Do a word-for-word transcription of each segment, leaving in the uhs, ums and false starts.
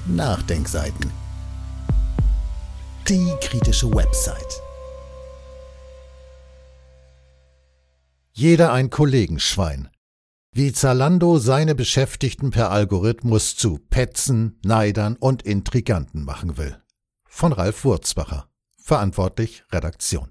Nachdenkseiten. Die kritische Website. Jeder ein Kollegenschwein. Wie Zalando seine Beschäftigten per Algorithmus zu Petzen, Neidern und Intriganten machen will. Von Ralf Wurzbacher. Verantwortlich Redaktion.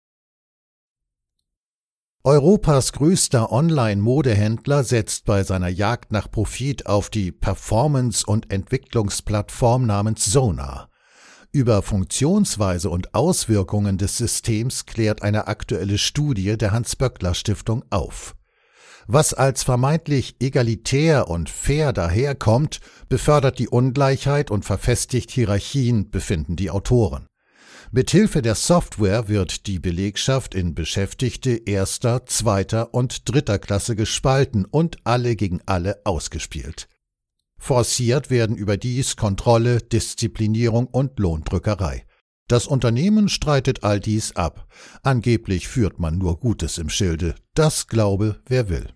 Europas größter Online-Modehändler setzt bei seiner Jagd nach Profit auf die Performance- und Entwicklungsplattform namens Sonar. Über Funktionsweise und Auswirkungen des Systems klärt eine aktuelle Studie der Hans-Böckler-Stiftung auf. Was als vermeintlich egalitär und fair daherkommt, befördert die Ungleichheit und verfestigt Hierarchien, befinden die Autoren. Mithilfe der Software wird die Belegschaft in Beschäftigte erster, zweiter und dritter Klasse gespalten und alle gegen alle ausgespielt. Forciert werden überdies Kontrolle, Disziplinierung und Lohndrückerei. Das Unternehmen streitet all dies ab. Angeblich führt man nur Gutes im Schilde. Das glaube, wer will.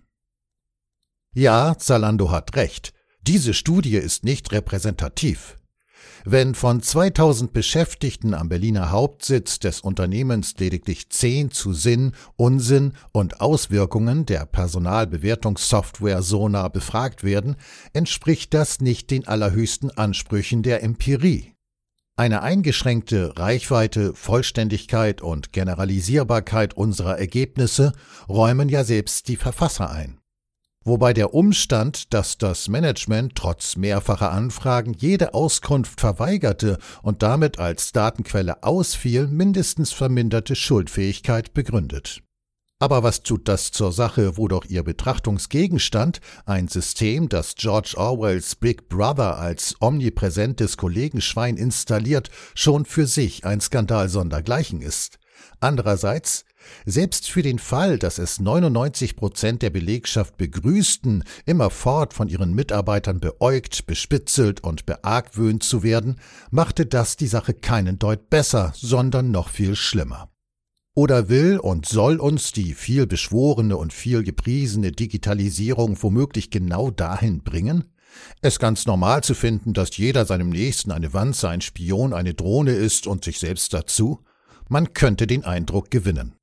Ja, Zalando hat recht. Diese Studie ist nicht repräsentativ. Wenn von zweitausend Beschäftigten am Berliner Hauptsitz des Unternehmens lediglich zehn zu Sinn, Unsinn und Auswirkungen der Personalbewertungssoftware Sonar befragt werden, entspricht das nicht den allerhöchsten Ansprüchen der Empirie. Eine eingeschränkte Reichweite, Vollständigkeit und Generalisierbarkeit unserer Ergebnisse räumen ja selbst die Verfasser ein. Wobei der Umstand, dass das Management trotz mehrfacher Anfragen jede Auskunft verweigerte und damit als Datenquelle ausfiel, mindestens verminderte Schuldfähigkeit begründet. Aber was tut das zur Sache, wo doch ihr Betrachtungsgegenstand, ein System, das George Orwells Big Brother als omnipräsentes Kollegenschwein installiert, schon für sich ein Skandal sondergleichen ist? Andererseits, selbst für den Fall, dass es neunundneunzig Prozent der Belegschaft begrüßten, immerfort von ihren Mitarbeitern beäugt, bespitzelt und beargwöhnt zu werden, machte das die Sache keinen Deut besser, sondern noch viel schlimmer. Oder will und soll uns die viel beschworene und viel gepriesene Digitalisierung womöglich genau dahin bringen? Es ganz normal zu finden, dass jeder seinem Nächsten eine Wanze, ein Spion, eine Drohne ist und sich selbst dazu? Man könnte den Eindruck gewinnen.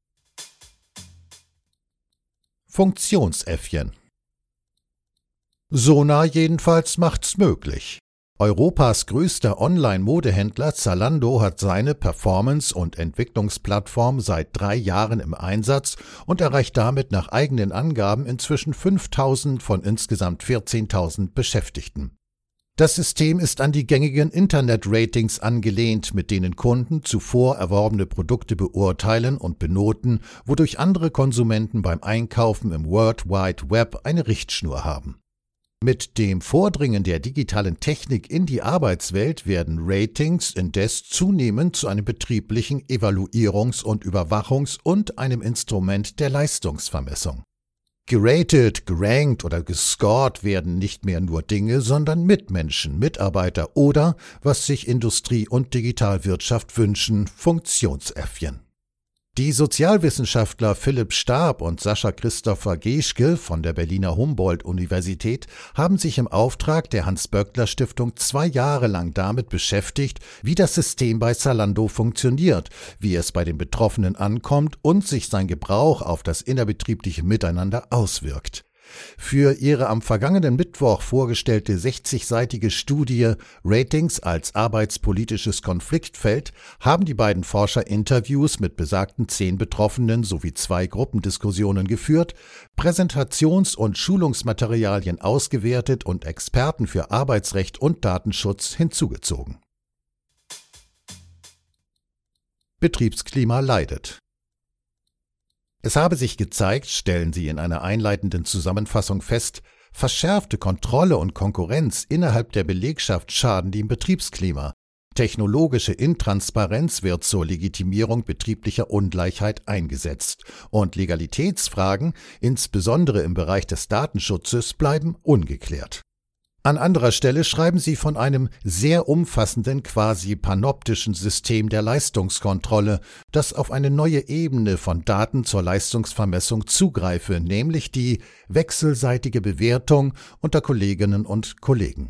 Funktionsäffchen. Sonar jedenfalls macht's möglich. Europas größter Online-Modehändler Zalando hat seine Performance- und Entwicklungsplattform seit drei Jahren im Einsatz und erreicht damit nach eigenen Angaben inzwischen fünftausend von insgesamt vierzehntausend Beschäftigten. Das System ist an die gängigen Internet-Ratings angelehnt, mit denen Kunden zuvor erworbene Produkte beurteilen und benoten, wodurch andere Konsumenten beim Einkaufen im World Wide Web eine Richtschnur haben. Mit dem Vordringen der digitalen Technik in die Arbeitswelt werden Ratings indes zunehmend zu einem betrieblichen Evaluierungs- und Überwachungs- und einem Instrument der Leistungsvermessung. Geratet, gerankt oder gescored werden nicht mehr nur Dinge, sondern Mitmenschen, Mitarbeiter oder, was sich Industrie und Digitalwirtschaft wünschen, Funktionsäffchen. Die Sozialwissenschaftler Philipp Stab und Sascha Christopher Geschke von der Berliner Humboldt-Universität haben sich im Auftrag der Hans-Böckler-Stiftung zwei Jahre lang damit beschäftigt, wie das System bei Zalando funktioniert, wie es bei den Betroffenen ankommt und sich sein Gebrauch auf das innerbetriebliche Miteinander auswirkt. Für ihre am vergangenen Mittwoch vorgestellte sechzigseitige Studie Ratings als arbeitspolitisches Konfliktfeld haben die beiden Forscher Interviews mit besagten zehn Betroffenen sowie zwei Gruppendiskussionen geführt, Präsentations- und Schulungsmaterialien ausgewertet und Experten für Arbeitsrecht und Datenschutz hinzugezogen. Betriebsklima leidet. Es habe sich gezeigt, stellen sie in einer einleitenden Zusammenfassung fest, verschärfte Kontrolle und Konkurrenz innerhalb der Belegschaft schaden dem Betriebsklima. Technologische Intransparenz wird zur Legitimierung betrieblicher Ungleichheit eingesetzt und Legalitätsfragen, insbesondere im Bereich des Datenschutzes, bleiben ungeklärt. An anderer Stelle schreiben sie von einem sehr umfassenden, quasi panoptischen System der Leistungskontrolle, das auf eine neue Ebene von Daten zur Leistungsvermessung zugreife, nämlich die wechselseitige Bewertung unter Kolleginnen und Kollegen.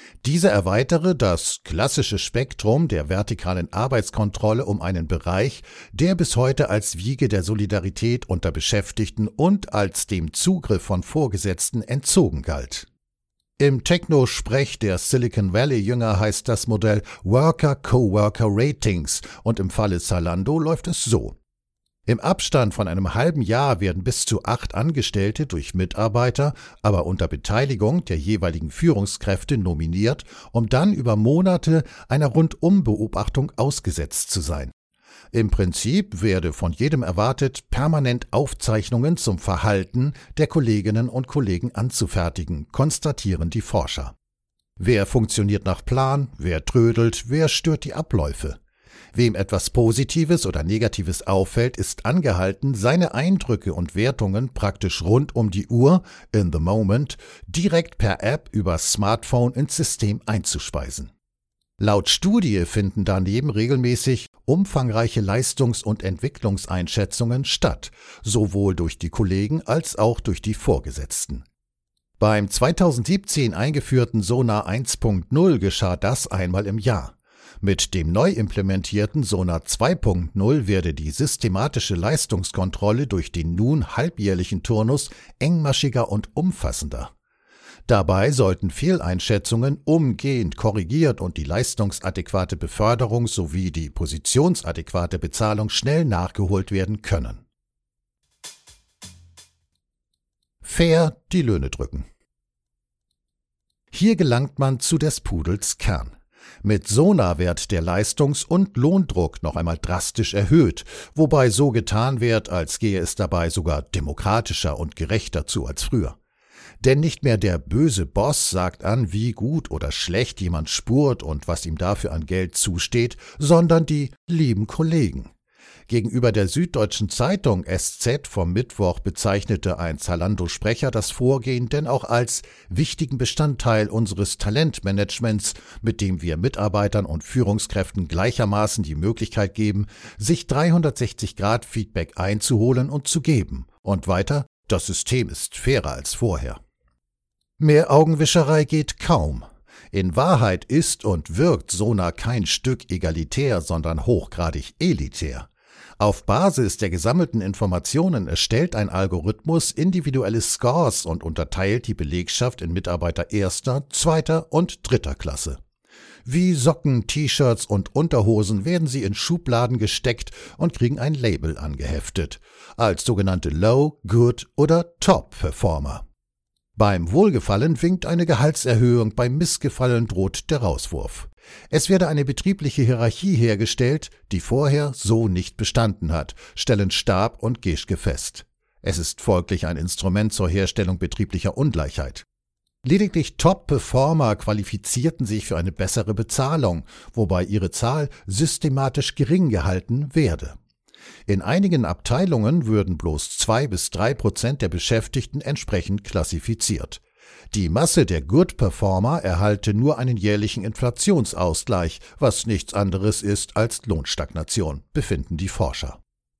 Diese erweitere das klassische Spektrum der vertikalen Arbeitskontrolle um einen Bereich, der bis heute als Wiege der Solidarität unter Beschäftigten und als dem Zugriff von Vorgesetzten entzogen galt. Im Techno-Sprech der Silicon Valley-Jünger heißt das Modell Worker-Coworker-Ratings und im Falle Zalando läuft es so. Im Abstand von einem halben Jahr werden bis zu acht Angestellte durch Mitarbeiter, aber unter Beteiligung der jeweiligen Führungskräfte nominiert, um dann über Monate einer Rundumbeobachtung ausgesetzt zu sein. Im Prinzip werde von jedem erwartet, permanent Aufzeichnungen zum Verhalten der Kolleginnen und Kollegen anzufertigen, konstatieren die Forscher. Wer funktioniert nach Plan, wer trödelt, wer stört die Abläufe? Wem etwas Positives oder Negatives auffällt, ist angehalten, seine Eindrücke und Wertungen praktisch rund um die Uhr, in the moment, direkt per App über Smartphone ins System einzuspeisen. Laut Studie finden daneben regelmäßig umfangreiche Leistungs- und Entwicklungseinschätzungen statt, sowohl durch die Kollegen als auch durch die Vorgesetzten. Beim zweitausendsiebzehn eingeführten Sonar eins Punkt null geschah das einmal im Jahr. Mit dem neu implementierten Sonar zwei Punkt null werde die systematische Leistungskontrolle durch den nun halbjährlichen Turnus engmaschiger und umfassender. Dabei sollten Fehleinschätzungen umgehend korrigiert und die leistungsadäquate Beförderung sowie die positionsadäquate Bezahlung schnell nachgeholt werden können. Fair die Löhne drücken. Hier gelangt man zu des Pudels Kern. Mit Sonar wird der Leistungs- und Lohndruck noch einmal drastisch erhöht, wobei so getan wird, als gehe es dabei sogar demokratischer und gerechter zu als früher. Denn nicht mehr der böse Boss sagt an, wie gut oder schlecht jemand spurt und was ihm dafür an Geld zusteht, sondern die lieben Kollegen. Gegenüber der Süddeutschen Zeitung S Z vom Mittwoch bezeichnete ein Zalando-Sprecher das Vorgehen denn auch als wichtigen Bestandteil unseres Talentmanagements, mit dem wir Mitarbeitern und Führungskräften gleichermaßen die Möglichkeit geben, sich dreihundertsechzig Grad Feedback einzuholen und zu geben. Und weiter, das System ist fairer als vorher. Mehr Augenwischerei geht kaum. In Wahrheit ist und wirkt Sonar kein Stück egalitär, sondern hochgradig elitär. Auf Basis der gesammelten Informationen erstellt ein Algorithmus individuelle Scores und unterteilt die Belegschaft in Mitarbeiter erster, zweiter und dritter Klasse. Wie Socken, T-Shirts und Unterhosen werden sie in Schubladen gesteckt und kriegen ein Label angeheftet, als sogenannte Low, Good oder Top Performer. Beim Wohlgefallen winkt eine Gehaltserhöhung, beim Missgefallen droht der Rauswurf. Es werde eine betriebliche Hierarchie hergestellt, die vorher so nicht bestanden hat, stellen Stab und Geschke fest. Es ist folglich ein Instrument zur Herstellung betrieblicher Ungleichheit. Lediglich Top-Performer qualifizierten sich für eine bessere Bezahlung, wobei ihre Zahl systematisch gering gehalten werde. In einigen Abteilungen würden bloß zwei bis drei Prozent der Beschäftigten entsprechend klassifiziert. Die Masse der Good-Performer erhalte nur einen jährlichen Inflationsausgleich, was nichts anderes ist als Lohnstagnation, befinden die Forscher.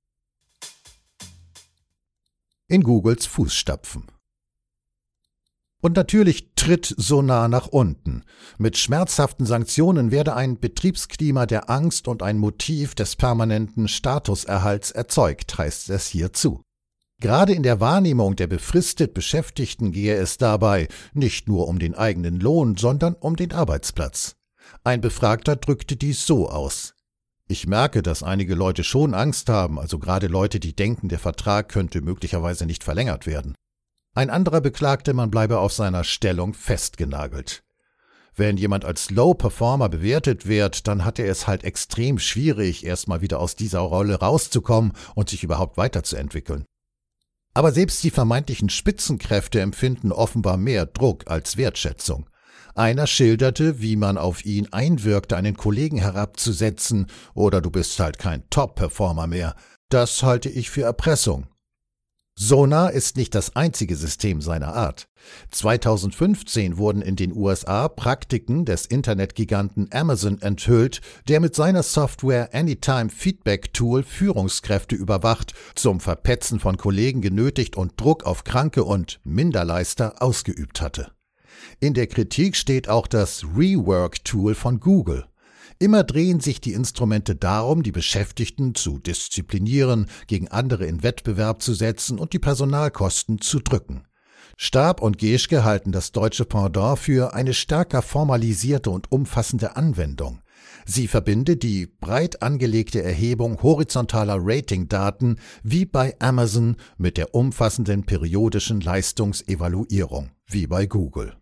In Googles Fußstapfen. Und natürlich tritt Sonar nach unten. Mit schmerzhaften Sanktionen werde ein Betriebsklima der Angst und ein Motiv des permanenten Statuserhalts erzeugt, heißt es hierzu. Gerade in der Wahrnehmung der befristet Beschäftigten gehe es dabei nicht nur um den eigenen Lohn, sondern um den Arbeitsplatz. Ein Befragter drückte dies so aus: Ich merke, dass einige Leute schon Angst haben, also gerade Leute, die denken, der Vertrag könnte möglicherweise nicht verlängert werden. Ein anderer beklagte, man bleibe auf seiner Stellung festgenagelt. Wenn jemand als Low-Performer bewertet wird, dann hat er es halt extrem schwierig, erstmal wieder aus dieser Rolle rauszukommen und sich überhaupt weiterzuentwickeln. Aber selbst die vermeintlichen Spitzenkräfte empfinden offenbar mehr Druck als Wertschätzung. Einer schilderte, wie man auf ihn einwirkte, einen Kollegen herabzusetzen, oder du bist halt kein Top-Performer mehr. Das halte ich für Erpressung. Sonar ist nicht das einzige System seiner Art. zweitausendfünfzehn wurden in den U S A Praktiken des Internetgiganten Amazon enthüllt, der mit seiner Software Anytime Feedback Tool Führungskräfte überwacht, zum Verpetzen von Kollegen genötigt und Druck auf Kranke und Minderleister ausgeübt hatte. In der Kritik steht auch das Rework-Tool von Google. Immer drehen sich die Instrumente darum, die Beschäftigten zu disziplinieren, gegen andere in Wettbewerb zu setzen und die Personalkosten zu drücken. Stab und Geschke halten das deutsche Pendant für eine stärker formalisierte und umfassende Anwendung. Sie verbinde die breit angelegte Erhebung horizontaler Ratingdaten wie bei Amazon mit der umfassenden periodischen Leistungsevaluierung wie bei Google.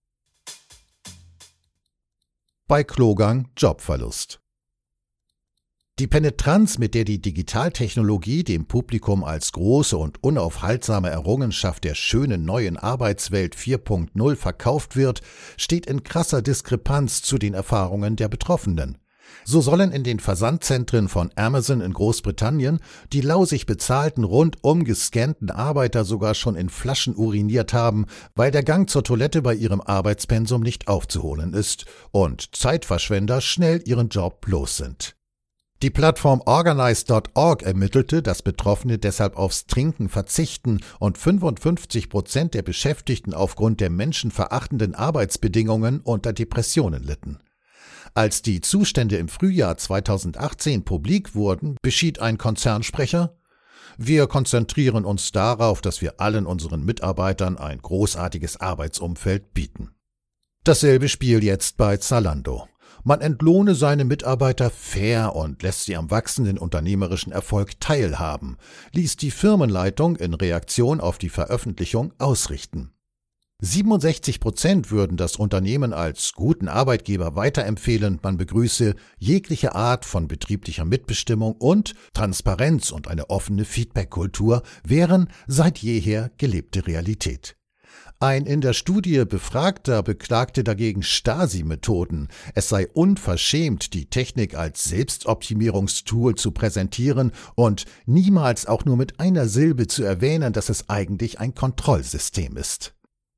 Bei Klogang Jobverlust. Die Penetranz, mit der die Digitaltechnologie dem Publikum als große und unaufhaltsame Errungenschaft der schönen neuen Arbeitswelt vier Punkt null verkauft wird, steht in krasser Diskrepanz zu den Erfahrungen der Betroffenen. So sollen in den Versandzentren von Amazon in Großbritannien die lausig bezahlten, rundum gescannten Arbeiter sogar schon in Flaschen uriniert haben, weil der Gang zur Toilette bei ihrem Arbeitspensum nicht aufzuholen ist und Zeitverschwender schnell ihren Job los sind. Die Plattform Organize Punkt org ermittelte, dass Betroffene deshalb aufs Trinken verzichten und fünfundfünfzig Prozent der Beschäftigten aufgrund der menschenverachtenden Arbeitsbedingungen unter Depressionen litten. Als die Zustände im Frühjahr zweitausendachtzehn publik wurden, beschied ein Konzernsprecher: Wir konzentrieren uns darauf, dass wir allen unseren Mitarbeitern ein großartiges Arbeitsumfeld bieten. Dasselbe Spiel jetzt bei Zalando. Man entlohne seine Mitarbeiter fair und lässt sie am wachsenden unternehmerischen Erfolg teilhaben, ließ die Firmenleitung in Reaktion auf die Veröffentlichung ausrichten. siebenundsechzig Prozent würden das Unternehmen als guten Arbeitgeber weiterempfehlen, man begrüße jegliche Art von betrieblicher Mitbestimmung und Transparenz und eine offene Feedback-Kultur wären seit jeher gelebte Realität. Ein in der Studie Befragter beklagte dagegen Stasi-Methoden. Es sei unverschämt, die Technik als Selbstoptimierungstool zu präsentieren und niemals auch nur mit einer Silbe zu erwähnen, dass es eigentlich ein Kontrollsystem ist.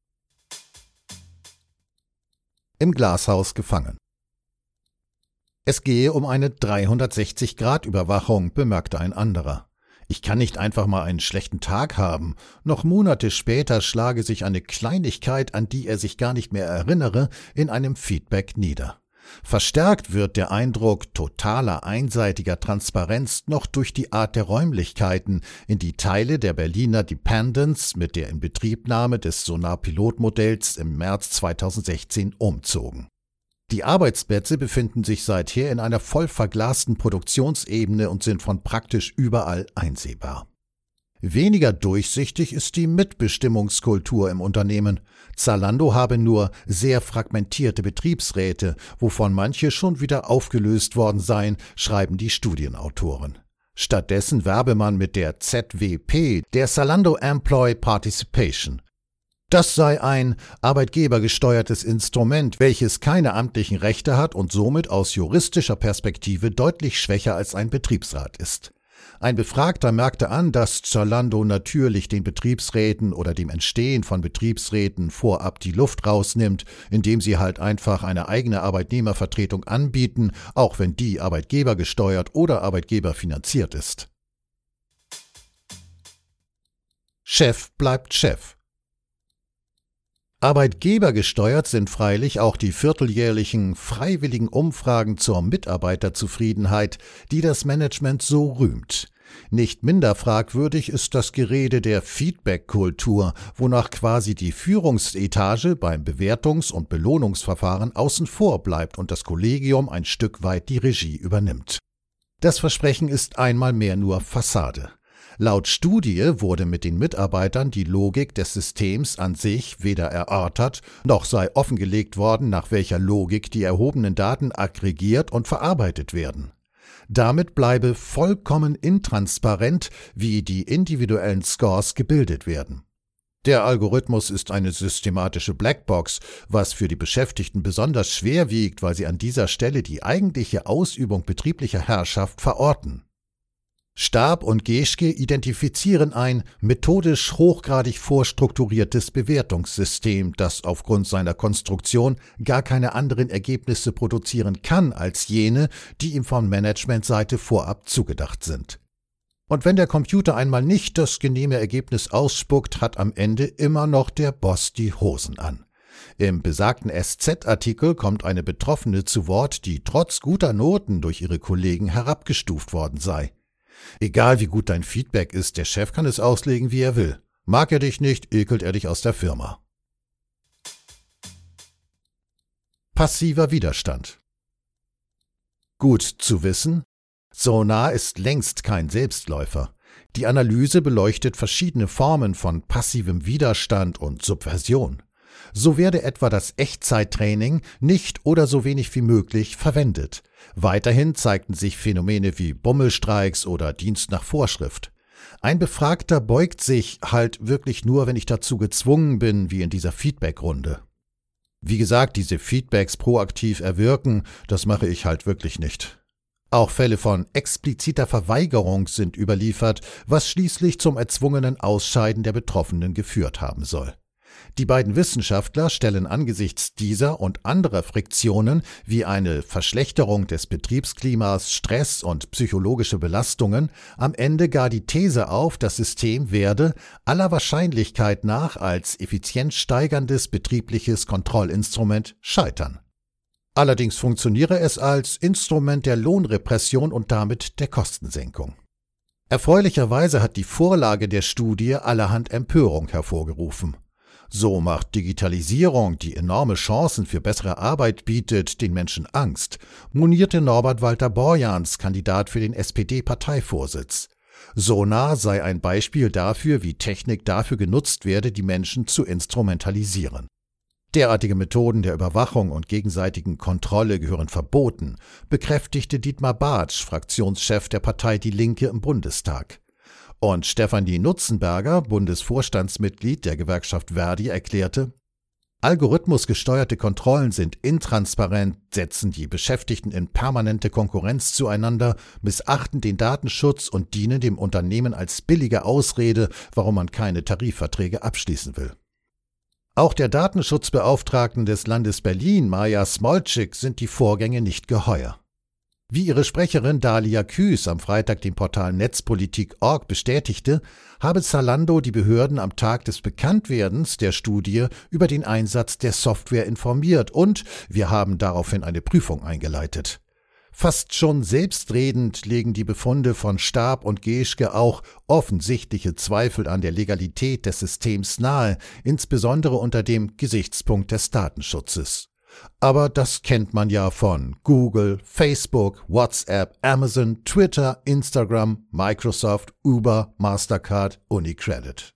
Im Glashaus gefangen. Es gehe um eine dreihundertsechzig Grad Überwachung, bemerkte ein anderer. Ich kann nicht einfach mal einen schlechten Tag haben. Noch Monate später schlage sich eine Kleinigkeit, an die er sich gar nicht mehr erinnere, in einem Feedback nieder. Verstärkt wird der Eindruck totaler einseitiger Transparenz noch durch die Art der Räumlichkeiten, in die Teile der Berliner Dependence mit der Inbetriebnahme des Sonar-Pilotmodells im März zweitausendsechzehn umzogen. Die Arbeitsplätze befinden sich seither in einer voll verglasten Produktionsebene und sind von praktisch überall einsehbar. Weniger durchsichtig ist die Mitbestimmungskultur im Unternehmen. Zalando habe nur sehr fragmentierte Betriebsräte, wovon manche schon wieder aufgelöst worden seien, schreiben die Studienautoren. Stattdessen werbe man mit der Z W P, der Zalando Employee Participation. Das sei ein arbeitgebergesteuertes Instrument, welches keine amtlichen Rechte hat und somit aus juristischer Perspektive deutlich schwächer als ein Betriebsrat ist. Ein Befragter merkte an, dass Zalando natürlich den Betriebsräten oder dem Entstehen von Betriebsräten vorab die Luft rausnimmt, indem sie halt einfach eine eigene Arbeitnehmervertretung anbieten, auch wenn die arbeitgebergesteuert oder arbeitgeberfinanziert ist. Chef bleibt Chef. Arbeitgebergesteuert sind freilich auch die vierteljährlichen freiwilligen Umfragen zur Mitarbeiterzufriedenheit, die das Management so rühmt. Nicht minder fragwürdig ist das Gerede der Feedback-Kultur, wonach quasi die Führungsetage beim Bewertungs- und Belohnungsverfahren außen vor bleibt und das Kollegium ein Stück weit die Regie übernimmt. Das Versprechen ist einmal mehr nur Fassade. Laut Studie wurde mit den Mitarbeitern die Logik des Systems an sich weder erörtert, noch sei offengelegt worden, nach welcher Logik die erhobenen Daten aggregiert und verarbeitet werden. Damit bleibe vollkommen intransparent, wie die individuellen Scores gebildet werden. Der Algorithmus ist eine systematische Blackbox, was für die Beschäftigten besonders schwer wiegt, weil sie an dieser Stelle die eigentliche Ausübung betrieblicher Herrschaft verorten. Stab und Geschke identifizieren ein methodisch hochgradig vorstrukturiertes Bewertungssystem, das aufgrund seiner Konstruktion gar keine anderen Ergebnisse produzieren kann als jene, die ihm von Managementseite vorab zugedacht sind. Und wenn der Computer einmal nicht das genehme Ergebnis ausspuckt, hat am Ende immer noch der Boss die Hosen an. Im besagten S Z-Artikel kommt eine Betroffene zu Wort, die trotz guter Noten durch ihre Kollegen herabgestuft worden sei. Egal wie gut dein Feedback ist, der Chef kann es auslegen, wie er will. Mag er dich nicht, ekelt er dich aus der Firma. Passiver Widerstand. Gut zu wissen, Sonar ist längst kein Selbstläufer. Die Analyse beleuchtet verschiedene Formen von passivem Widerstand und Subversion. So werde etwa das Echtzeittraining nicht oder so wenig wie möglich verwendet. Weiterhin zeigten sich Phänomene wie Bummelstreiks oder Dienst nach Vorschrift. Ein Befragter beugt sich halt wirklich nur, wenn ich dazu gezwungen bin, wie in dieser Feedbackrunde. Wie gesagt, diese Feedbacks proaktiv erwirken, das mache ich halt wirklich nicht. Auch Fälle von expliziter Verweigerung sind überliefert, was schließlich zum erzwungenen Ausscheiden der Betroffenen geführt haben soll. Die beiden Wissenschaftler stellen angesichts dieser und anderer Friktionen wie eine Verschlechterung des Betriebsklimas, Stress und psychologische Belastungen am Ende gar die These auf, das System werde aller Wahrscheinlichkeit nach als effizienzsteigerndes betriebliches Kontrollinstrument scheitern. Allerdings funktioniere es als Instrument der Lohnrepression und damit der Kostensenkung. Erfreulicherweise hat die Vorlage der Studie allerhand Empörung hervorgerufen. So macht Digitalisierung, die enorme Chancen für bessere Arbeit bietet, den Menschen Angst, monierte Norbert Walter Borjans, Kandidat für den S P D-Parteivorsitz. Sonar sei ein Beispiel dafür, wie Technik dafür genutzt werde, die Menschen zu instrumentalisieren. Derartige Methoden der Überwachung und gegenseitigen Kontrolle gehören verboten, bekräftigte Dietmar Bartsch, Fraktionschef der Partei Die Linke im Bundestag. Und Stefanie Nutzenberger, Bundesvorstandsmitglied der Gewerkschaft Verdi, erklärte: Algorithmusgesteuerte Kontrollen sind intransparent, setzen die Beschäftigten in permanente Konkurrenz zueinander, missachten den Datenschutz und dienen dem Unternehmen als billige Ausrede, warum man keine Tarifverträge abschließen will. Auch der Datenschutzbeauftragten des Landes Berlin, Maja Smolczyk, sind die Vorgänge nicht geheuer. Wie ihre Sprecherin Dalia Küß am Freitag dem Portal Netzpolitik Punkt org bestätigte, habe Zalando die Behörden am Tag des Bekanntwerdens der Studie über den Einsatz der Software informiert und wir haben daraufhin eine Prüfung eingeleitet. Fast schon selbstredend legen die Befunde von Stab und Geschke auch offensichtliche Zweifel an der Legalität des Systems nahe, insbesondere unter dem Gesichtspunkt des Datenschutzes. Aber das kennt man ja von Google, Facebook, WhatsApp, Amazon, Twitter, Instagram, Microsoft, Uber, Mastercard, UniCredit.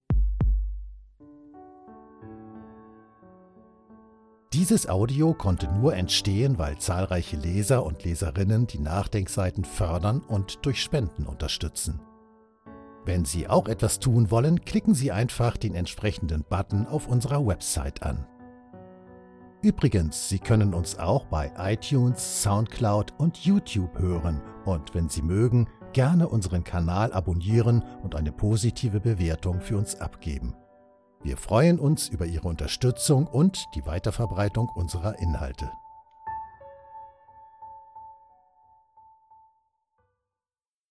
Dieses Audio konnte nur entstehen, weil zahlreiche Leser und Leserinnen die Nachdenkseiten fördern und durch Spenden unterstützen. Wenn Sie auch etwas tun wollen, klicken Sie einfach den entsprechenden Button auf unserer Website an. Übrigens, Sie können uns auch bei iTunes, Soundcloud und YouTube hören und wenn Sie mögen, gerne unseren Kanal abonnieren und eine positive Bewertung für uns abgeben. Wir freuen uns über Ihre Unterstützung und die Weiterverbreitung unserer Inhalte.